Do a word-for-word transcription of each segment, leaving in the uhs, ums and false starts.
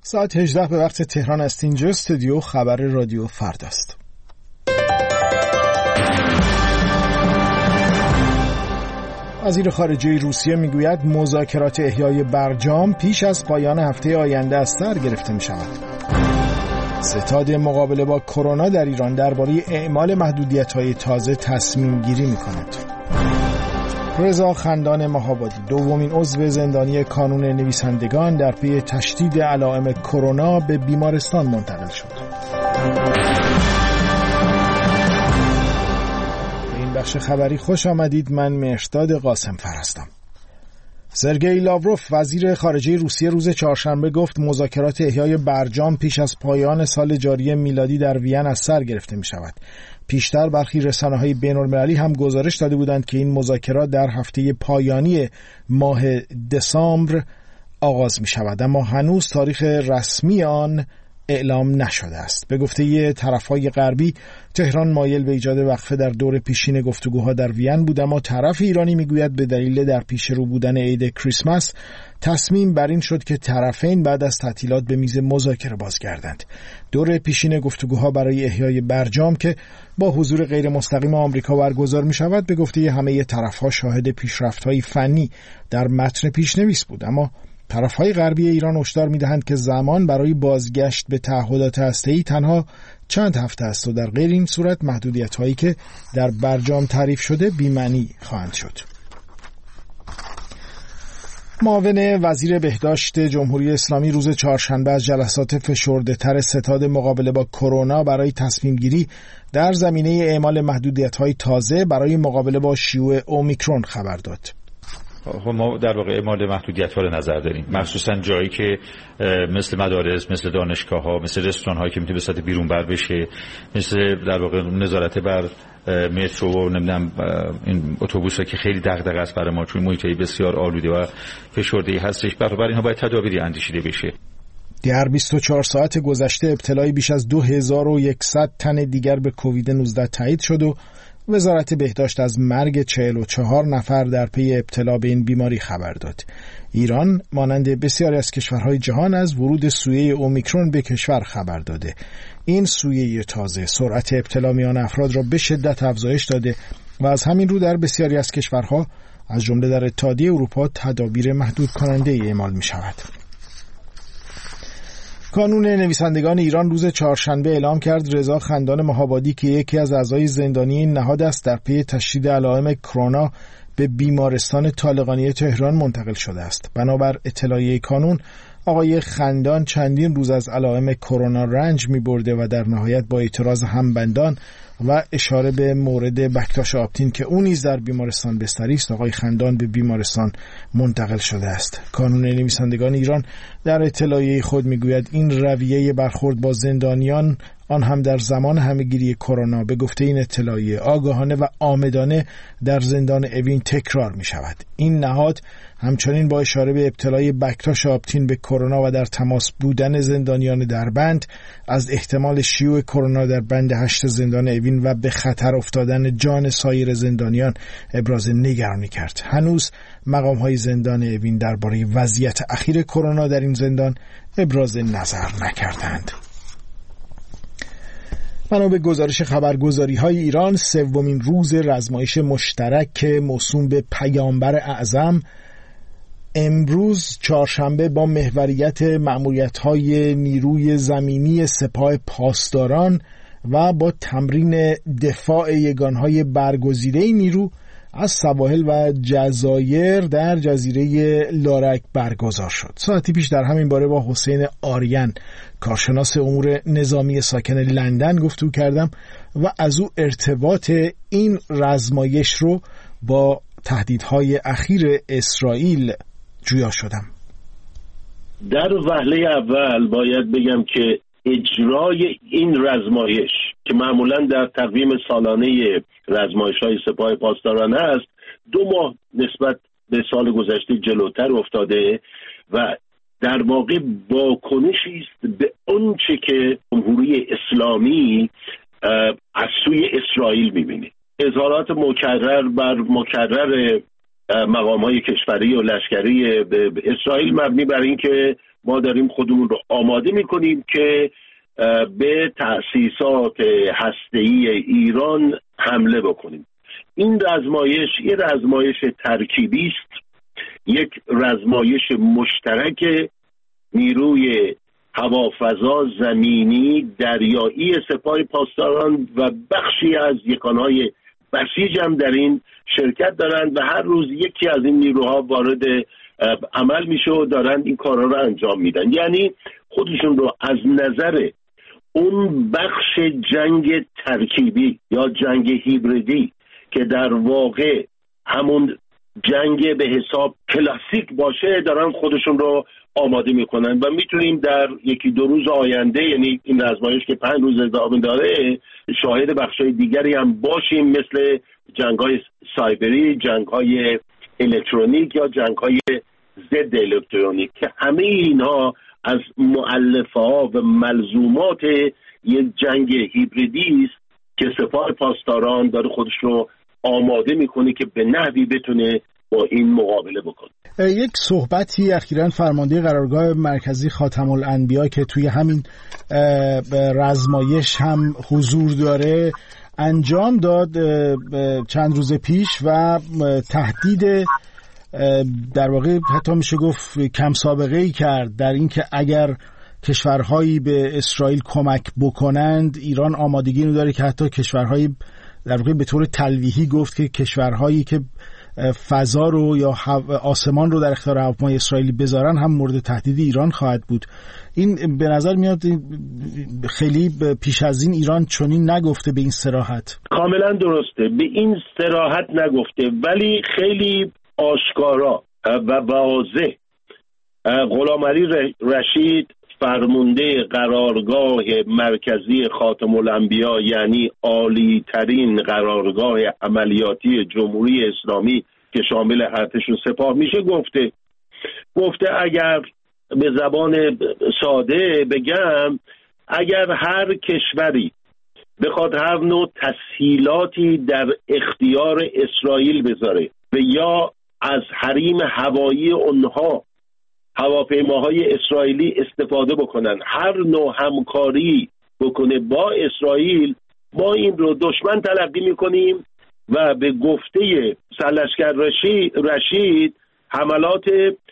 ساعت هجده به وقت تهران است. اینجا استودیو خبر رادیو فردا است. وزیر خارجه روسیه میگوید مذاکرات احیای برجام پیش از پایان هفته آینده از سر گرفته می شود. ستاد مقابله با کرونا در ایران درباره اعمال محدودیت‌های تازه تصمیم گیری می کند. رضا خندان مهابادی دومین عضو زندانی کانون نویسندگان در پی تشدید علائم کرونا به بیمارستان منتقل شد. به این بخش خبری خوش آمدید. من مهرداد قاسم فر هستم. سرگئی لاوروف وزیر خارجه روسیه روز چهارشنبه گفت مذاکرات احیای برجام پیش از پایان سال جاری میلادی در وین از سر گرفته می شود. پیشتر برخی رسانه‌های بین‌المللی هم گزارش داده بودند که این مذاکرات در هفته پایانی ماه دسامبر آغاز می شود، اما هنوز تاریخ رسمی آن اعلام نشده است. به گفته طرف‌های غربی، تهران مایل به ایجاد وقفه در دور پیشین گفتگوها در وین بود، اما طرف ایرانی میگوید به دلیل در پیش رو بودن عید کریسمس تصمیم بر این شد که طرفین بعد از تعطیلات به میز مذاکره بازگردند. دور پیشین گفتگوها برای احیای برجام که با حضور غیر مستقیم آمریکا برگزار می شود، به گفته همه طرف‌ها شاهد پیشرفت‌های فنی در متن پیشنویس بود، اما طرف‌های غربی ایران هشدار می‌دهند که زمان برای بازگشت به تعهدات هسته‌ای تنها چند هفته است و در غیر این صورت محدودیت‌هایی که در برجام تعریف شده بی‌معنی خواهند شد. معاون وزیر بهداشت جمهوری اسلامی روز چهارشنبه از جلسات فشرده‌تر ستاد مقابله با کرونا برای تصمیم گیری در زمینه اعمال محدودیت‌های تازه برای مقابله با شیوع اومیکرون خبر داد. ما در واقع اعمال محدودیت‌ها رو نظر داریم، مخصوصا جایی که مثل مدارس، مثل دانشگاه‌ها، مثل رستوران‌هایی که میتونه به صورت بیرون بر بشه، مثل در واقع نظارت بر مترو و نمیدونم این اتوبوس‌ها که خیلی دغدغه است برای ما چون محیطی بسیار آلوده و فشرده‌ای هستش. برای اینها باید تدابیری اندیشیده بشه. در بیست و چهار ساعت گذشته ابتلای بیش از دو هزار و صد تن دیگر به کووید نوزده تایید شد و وزارت بهداشت از مرگ چهل و چهار نفر در پی ابتلا به این بیماری خبر داد. ایران مانند بسیاری از کشورهای جهان از ورود سویه اومیکرون به کشور خبر داده. این سویه تازه سرعت ابتلا میان افراد را به شدت افزایش داده و از همین رو در بسیاری از کشورها از جمله در اتحادیه اروپا تدابیر محدود کننده اعمال می شود. کانون نویسندگان ایران روز چهارشنبه اعلام کرد رضا خندان مهابادی که یکی از اعضای زندانی این نهاد است در پی تشدید علائم کرونا به بیمارستان طالقانی تهران منتقل شده است. بنابر اطلاعیه کانون، آقای خندان چندین روز از علائم کرونا رنج می‌برده و در نهایت با اعتراض همبندان و اشاره به مورد بکتاش آپتین که او نیز در بیمارستان بستری است، آقای خندان به بیمارستان منتقل شده است. کانون نویسندگان ایران در اطلاعیه خود میگوید این رویه برخورد با زندانیان، آن هم در زمان همه‌گیری کرونا، به گفته این اطلاعیه آگاهانه و عامدانه در زندان اوین تکرار می شود. این نهاد همچنین با اشاره به ابتلای بکتاش آپتین به کرونا و در تماس بودن زندانیان در بند از احتمال شیوع کرونا در بند هشت زندان اوین و به خطر افتادن جان سایر زندانیان ابراز نگرانی کرد. هنوز مقام‌های زندان اوین درباره وضعیت اخیر کرونا در این زندان ابراز نظر نکردند. بنا به گزارش خبرگزاری‌های ایران، سومین روز رزمایش مشترک موسوم به پیامبر اعظم امروز چهارشنبه با محوریت مأموریت‌های نیروی زمینی سپاه پاسداران و با تمرین دفاع یگانهای برگزیده نیرو از سواحل و جزایر در جزیره لارک برگزار شد. ساعتی پیش در همین باره با حسین آریان، کارشناس امور نظامی ساکن لندن، گفتگو کردم و از او ارتباط این رزمایش رو با تهدیدهای اخیر اسرائیل جویا شدم. در وهله اول باید بگم که اجرای این رزمایش که معمولا در تقویم سالانه رزمایش‌های سپاه پاسداران است، دو ماه نسبت به سال گذشته جلوتر افتاده و در واقع واکنشی است به آنچه که جمهوری اسلامی از سوی اسرائیل می‌بینه. اظهارات مکرر بر مکرر مقام‌های کشوری و لشکری اسرائیل مبنی بر این که ما داریم خودمون رو آماده میکنیم که به تأسیسات هسته‌ای ایران حمله بکنیم. این رزمایش یه رزمایش ترکیبی است، یک رزمایش مشترک نیروی هوافضا، زمینی، دریایی سپاه پاسداران و بخشی از یکانهای بسیج هم در این شرکت دارند و هر روز یکی از این نیروها وارد عمل میشه و دارند این کارا رو انجام میدن. یعنی خودشون رو از نظر اون بخش جنگ ترکیبی یا جنگ هیبریدی که در واقع همون جنگ به حساب کلاسیک باشه دارن خودشون رو آماده میکنن و میتونیم در یکی دو روز آینده، یعنی این رزمایش که پنج روز ادامه داره، شاهد بخشای دیگری هم باشیم مثل جنگ‌های سایبری، جنگ‌های الکترونیک یا جنگ‌های ضد الکترونیک که همه اینها از مؤلفه‌ها و ملزومات یک جنگ هیبریدی است که سپاه پاسداران داره خودش رو آماده میکنه که به نحوی بتونه با این مقابله بکنه. یک صحبتی اخیراً فرمانده قرارگاه مرکزی خاتم الانبیا که توی همین رزمایش هم حضور داره انجام داد چند روز پیش و تهدید در واقع حتی میشه گفت کم سابقه ای کرد در اینکه اگر کشورهایی به اسرائیل کمک بکنند ایران آمادگی اینو داره که حتی کشورهایی در واقع به طور تلویحی گفت که کشورهایی که فضا رو یا آسمان رو در اختیار هواپیمای اسرائیلی بذارن هم مورد تهدید ایران خواهد بود. این به نظر میاد خیلی پیش از این ایران چنین نگفته به این صراحت. کاملا درسته، به این صراحت نگفته، ولی خیلی آشکارا و واضح غلامعلی رشید فرمانده قرارگاه مرکزی خاتم الانبیا، یعنی عالی ترین قرارگاه عملیاتی جمهوری اسلامی که شامل ارتش و سپاه میشه، گفته گفته اگر به زبان ساده بگم، اگر هر کشوری بخواد هر نوع تسهیلاتی در اختیار اسرائیل بذاره و یا از حریم هوایی اونها هواپیماهای اسرائیلی استفاده بکنن، هر نوع همکاری بکنه با اسرائیل، ما این رو دشمن تلقی میکنیم و به گفته سرلشکر رشید حملات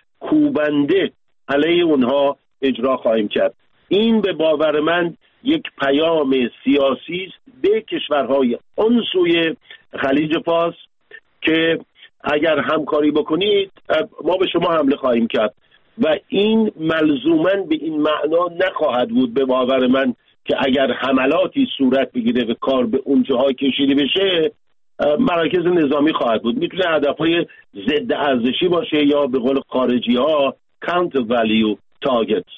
کوبنده علیه اونها اجرا خواهیم کرد. این به باور من یک پیام سیاسی است به کشورهای آن سوی خلیج فارس که اگر همکاری بکنید ما به شما حمله خواهیم کرد و این ملزوماً به این معنا نخواهد بود به باور من که اگر حملاتی صورت بگیره و کار به اون جاهای کشیده بشه مراکز نظامی خواهد بود. میتونه هدفهای ضد ارزشی باشه یا به قول خارجی ها counter value targets،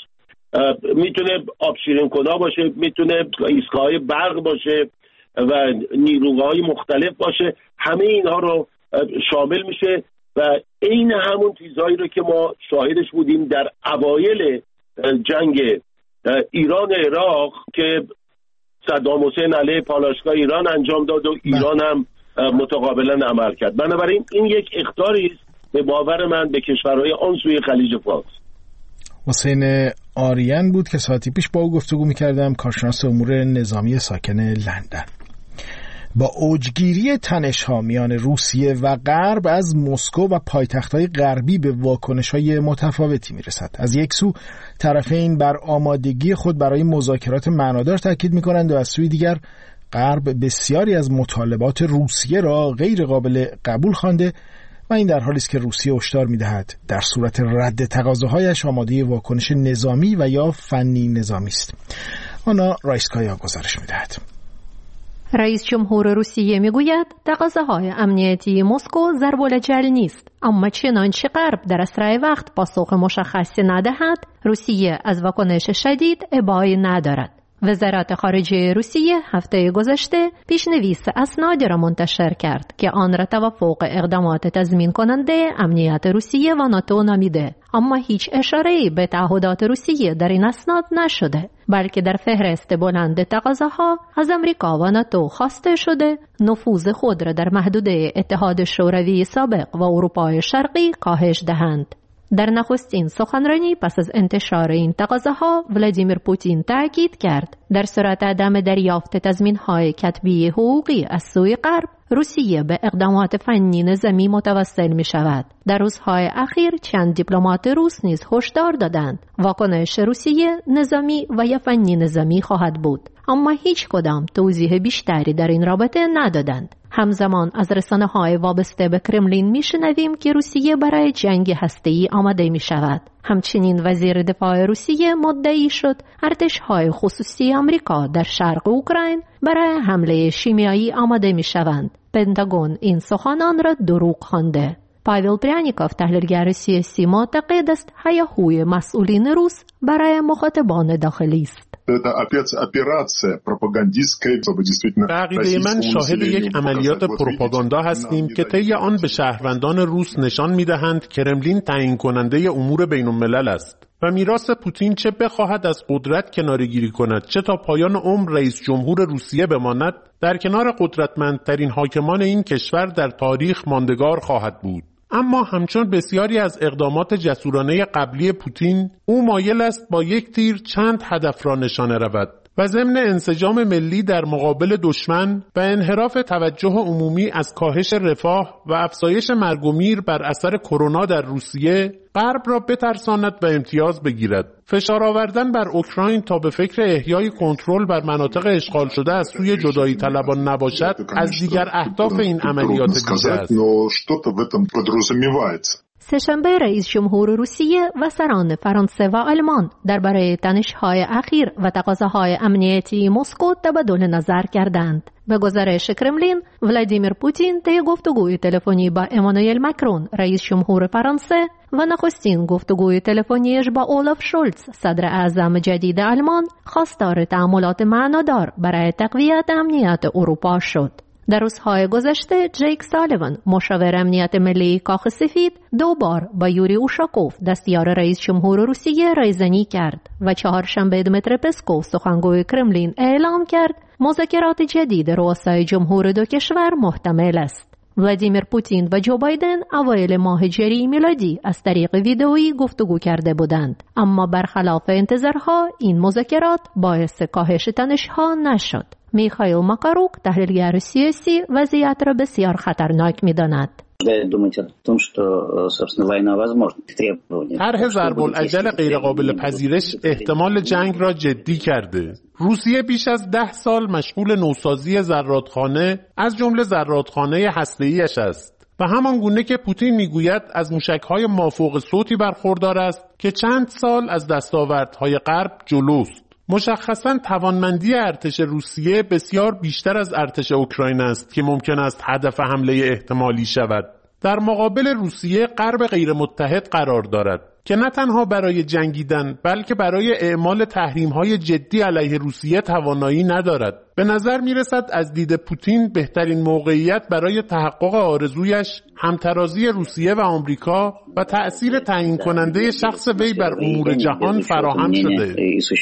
میتونه آبشیرین کنا باشه، میتونه ایستگاه‌های برق باشه و نیروهای مختلف باشه، همه اینها رو شامل میشه و این همون چیزهایی رو که ما شاهدش بودیم در اوایل جنگ ایران عراق که صدام حسین علیه پالایشگاه ایران انجام داد و ایران هم متقابلا عمل کرد. بنابراین این یک اخطاری است به باور من به کشورهای آن سوی خلیج فارس. حسین آریان بود که ساعتی پیش با او گفتگو می‌کردم، کارشناس امور نظامی ساکن لندن. با اوجگیری تنش‌ها میان روسیه و غرب از مسکو و پایتخت‌های غربی به واکنش‌های متفاوتی می‌رسد. از یک سو طرفین بر آمادگی خود برای مذاکرات معنادار تاکید می‌کنند و از سوی دیگر غرب بسیاری از مطالبات روسیه را غیر قابل قبول خوانده و این در حالی است که روسیه هشدار می‌دهد در صورت رد تقاضاهایش آماده واکنش نظامی و یا فنی نظامی است. آنا رایسکایا گزارش می‌دهد. رئیس جمهور روسیه میگوید تقاضاهای امنیتی مسکو ضرب‌الجل نیست، اما چنانچه غرب در اسرع وقت پاسخ مشخصی ندهد روسیه از واکنش شدید ابایی ندارد. وزارت خارجه روسیه هفته گذشته پیشنویس اسنادی را منتشر کرد که آن را توافق اقدامات تضمین کننده امنیت روسیه و ناتو نامیده، اما هیچ اشاره‌ای به تعهدات روسیه در این اسناد نشده، بلکه در فهرست بلند تقاضاها از امریکا و ناتو خواسته شده نفوذ خود را در محدوده اتحاد شوروی سابق و اروپای شرقی کاهش دهند. در نخستین سخنرانی پس از انتشار این تقاضاها ولادیمیر پوتین تاکید کرد در صورت عدم دریافت تضمین‌های کتبی حقوقی از سوی غرب روسیه به اقدامات فنی نظامی متوسل می شود. در روزهای اخیر چند دیپلمات روس نیز هشدار دادند واکنش روسیه نظامی و یا فنی نظامی خواهد بود، اما هیچ کدام توضیح بیشتری در این رابطه ندادند. همزمان از رسانه‌های وابسته به کرملین میشنویم که روسیه برای جنگ هسته‌ای آماده می شود. همچنین وزیر دفاع روسیه مدعی شد ارتش‌های خصوصی آمریکا در شرق اوکراین برای حمله شیمیایی آماده می شوند. پنتاگون این سخنان را دروغ خوانده. پاول پریانیکوف تحلیلگر سیاسی معتقد است هیاهوی مسئولین روس برای مخاطبان داخلی است. به عقیده من شاهد یک عملیات پروپاگاندا هستیم که طی آن به شهروندان روس نشان می‌دهند کرملین تعیین کننده امور بین‌الملل است و میراث پوتین چه بخواهد از قدرت کناره‌گیری کند چه تا پایان عمر رئیس جمهور روسیه بماند، در کنار قدرتمندترین حاکمان این کشور در تاریخ ماندگار خواهد بود. اما همچون بسیاری از اقدامات جسورانه قبلی پوتین، او مایل است با یک تیر چند هدف را نشانه رود و ضمن انسجام ملی در مقابل دشمن و انحراف توجه عمومی از کاهش رفاه و افزایش مرگ و میر بر اثر کرونا در روسیه، غرب را بترساند و امتیاز بگیرد. فشار آوردن بر اوکراین تا به فکر احیای کنترل بر مناطق اشغال شده از سوی جدایی طلبان نباشد، از دیگر اهداف این عملیات دیده است. سه‌شنبه رئیس جمهور روسیه و سران فرانسه و آلمان درباره تنش‌های اخیر و تقاضاهای امنیتی مسکو تبادل نظر کردند. به گزارش کرملین، ولادیمیر پوتین طی گفتگوی تلفنی با امانوئل ماکرون رئیس جمهور فرانسه و نخستین گفتگوی تلفنیش با اولاف شولز صدر اعظم جدید آلمان خواستار تعاملات معنادار برای تقویت امنیت اروپا شد. در روزهای گذشته جیک سالیوان مشاور امنیت ملی کاخ سفید دو بار با یوری اوشاکوف دستیار رئیس جمهور روسیه رایزنی کرد و چهارشنبه دمیتری پسکوف سخنگوی کرملین اعلام کرد مذاکرات جدید رؤسای جمهور دو کشور محتمل است. ولادیمیر پوتین و جو بایدن اوایل ماه ژوئیه میلادی از طریق ویدئویی گفتگو کرده بودند، اما برخلاف انتظارها این مذاکرات باعث کاهش تنش‌ها نشد. میخائیل ماکاروک تحلیلگر سیاسی وضعیت را بسیار خطرناک می‌داند. طرح ضرب‌الاجل غیرقابل پذیرش احتمال جنگ را جدی کرده. روسیه بیش از ده سال مشغول نوسازی زرادخانه از جمله زرادخانه هسته‌ایش است و همان گونه که پوتین میگوید از موشک‌های مافوق صوتی برخوردار است که چند سال از دستاوردهای غرب جلوست. مشخصاً توانمندی ارتش روسیه بسیار بیشتر از ارتش اوکراین است که ممکن است هدف حمله احتمالی شود. در مقابل روسیه غرب غیر متحد قرار دارد که نه تنها برای جنگیدن بلکه برای اعمال تحریم‌های جدی علیه روسیه توانایی ندارد. به نظر می‌رسد از دید پوتین بهترین موقعیت برای تحقق آرزویش همترازی روسیه و آمریکا و تأثیر تعیین کننده شخص وی بر امور جهان فراهم شده.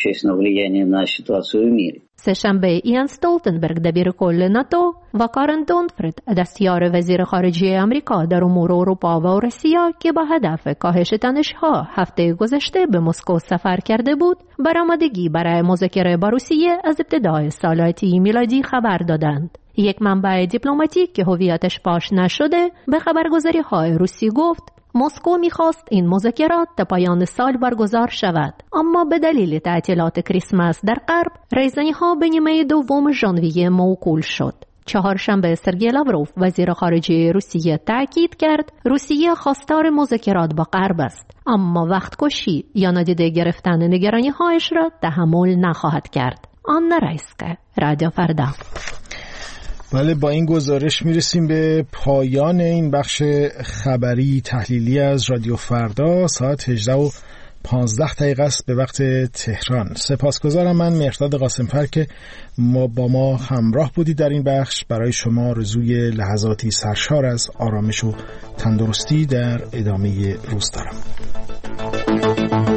سه‌شنبه ایان استولتنبرگ دبیر کل ناتو و کارن دونفرد دستیار وزیر خارجه آمریکا در امور اروپا و آسیا که با هدف کاهش تنش‌ها هفته گذشته به مسکو سفر کرده بود، برآمدگی برای مذاکره با روسیه از ابتدای سال آتی میلادی خبر دادند. یک منبع دیپلماتیک که هویتش پاش نشده به خبرگزاری‌های روسی گفت مسکو می‌خواست این مذاکرات تا پایان سال برگزار شود، اما به دلیل تعطیلات کریسمس در غرب ریزنی‌ها به نیمه دوم ژانویه موکول شد. چهارشنبه سرگئی لاوروف وزیر خارجه روسیه تاکید کرد روسیه خواستار مذاکرات با غرب است، اما وقت کشی یا نادیده گرفتن نگرانی‌هایش را تحمل نخواهد کرد. آن رایسکه، رادیو فردا. بله، با این گزارش میرسیم به پایان این بخش خبری تحلیلی از رادیو فردا. ساعت هجده و پانزده دقیقه است به وقت تهران. سپاسگزارم من مهرداد قاسمفر که ما با ما همراه بودید در این بخش. برای شما آرزوی لحظاتی سرشار از آرامش و تندرستی در ادامه روز دارم.